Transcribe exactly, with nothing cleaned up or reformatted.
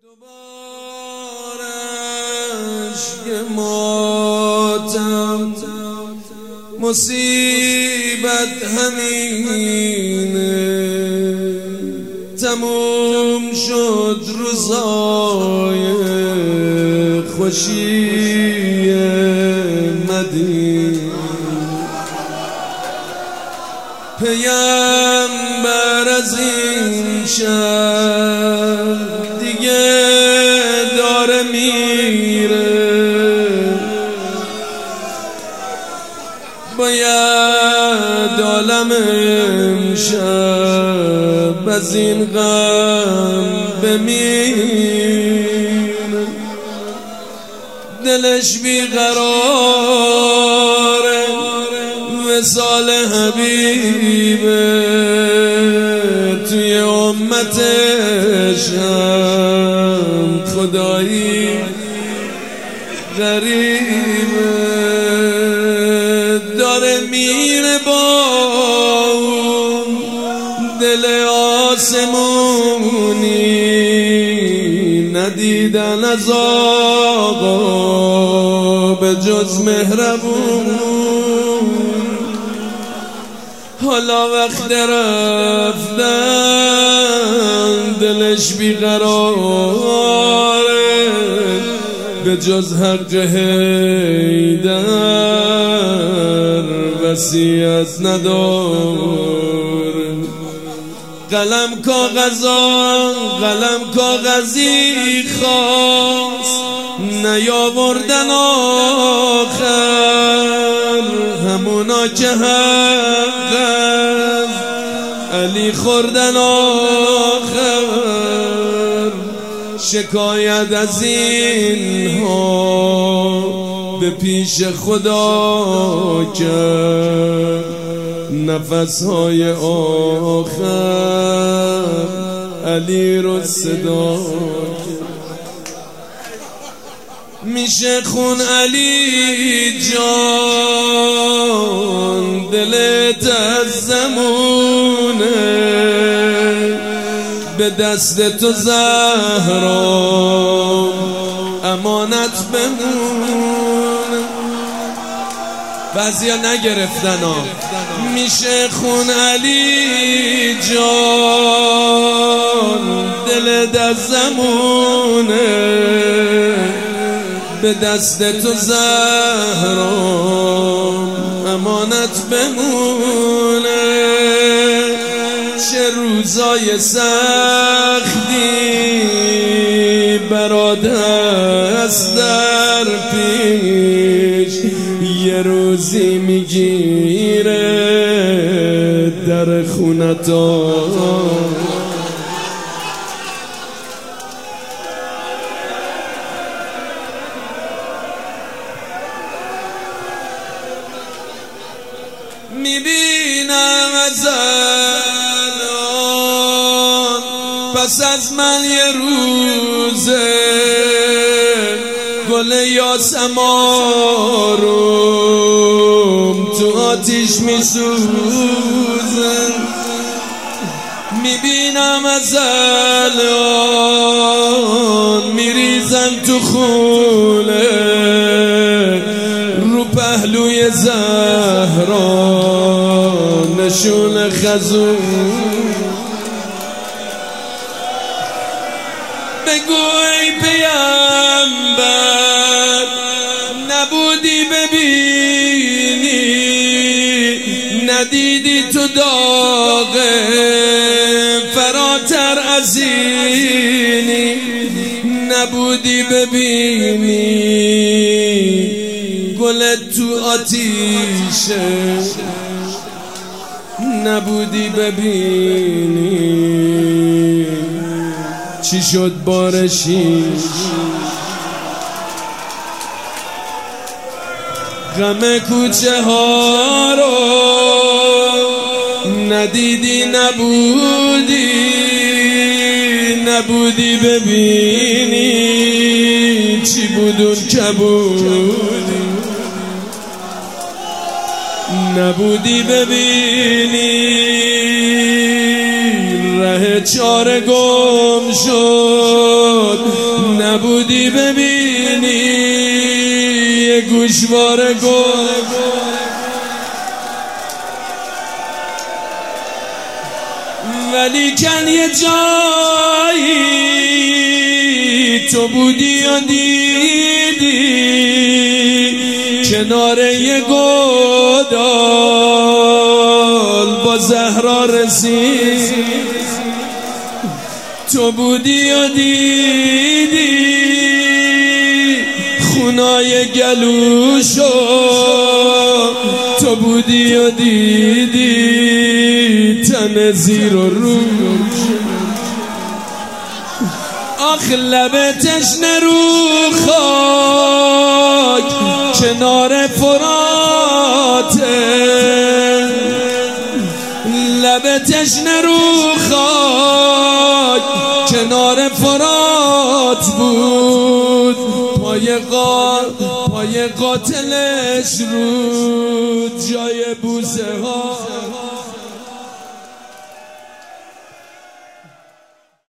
دوبارش که ماتم مصیبت همینه، تموم شد روزای خوشی مدینه. پیامبر از این شهر دیگه داره میره، باید عالم امشب از این غم بمیره. دلش بیقراره وصال حبیبه، توی امتش هم خدایی غریبه. داره میره با اون دل آسمونی، ندیدن از آقا به جز مهربون. حالا وقت رفتن دلش بیقراره، به جز حق حیدر وصیت نداره. قلم کاغذان قلم کاغذی خواست نیاوردن آخر، همونا که حق علی خوردن آخر. شکایت از اینها به پیش خدا کرد، نفسهای آخر علی رو صدا کرد. میشه خون علی جان دلت از زمونه، به دست تو زهرا امانت بمونه. بعضیا نگرفتن ها. میشه خون علی جان دلت از زمونه، به دست تو زهرا امانت بمونه. چه روزای سختی برات هست در پیش، یه روزی میگیره در خونتا. میبینم از الان پس از من یه روزه گل یاسمارم تو آتیش میسوزه. میبینم از الان میریزن تو خونه، رو پهلوی زهرا نشون خزون. بگو ای پیامبر نبودی ببینی، ندیدی تو داغ فراتر از اینی، نبودی ببینی گل تو آتیشه، نبودی ببینی چی شد بارشی. غم کوچه ها رو ندیدی، نبودی نبودی ببینی چی بودون کبودی، نبودی ببینی ره چاره گم شد. شد نبودی ببینی یه گوشواره گل ولی کن یه جایی تو بودی و دیدی کنار یه گودال با زهرا رسید تو بودی و دیدی خونای گلوشو تو بودی و دیدی تن زیر و روش آخ لب تشنه رو خاک کنار فراته لب تشنه رو خاک کنار فرات بود پای قاتل پای قاتلش رو جای بوسه ها